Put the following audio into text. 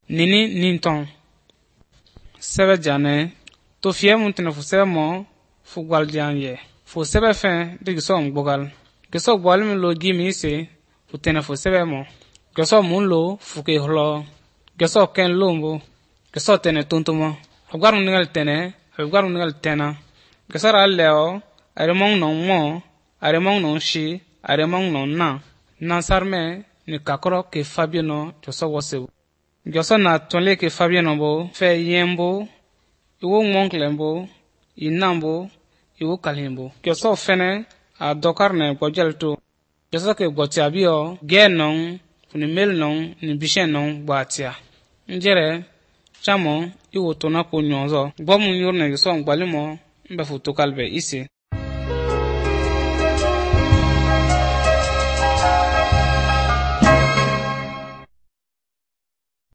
nini ninton sebe jane to fie mun tene fu sebe mo fu gwal jan ye fu sebe fe de gisom gbogal giso gwal mi lo gi mi se fu tene fu sebe mo giso mun lo fu ke hlo giso ken lombo giso tene tuntumo agwar mun ngal tene agwar mun ngal tena giso ra leo are mong non mo are mong non shi are mong non na sarme ni kakro ke fabiano giso wose giso na tonle ke fabiano bo fe yembo iwo monklembo inambo iwo kalimbo giso fene a dokar ne gojelto giso ke gotiabio genon ni melnon ni bishenon gbatia njere chamo iwo tona ko nyonzo gbomu yurne giso ngbalimo mbe futokalbe isi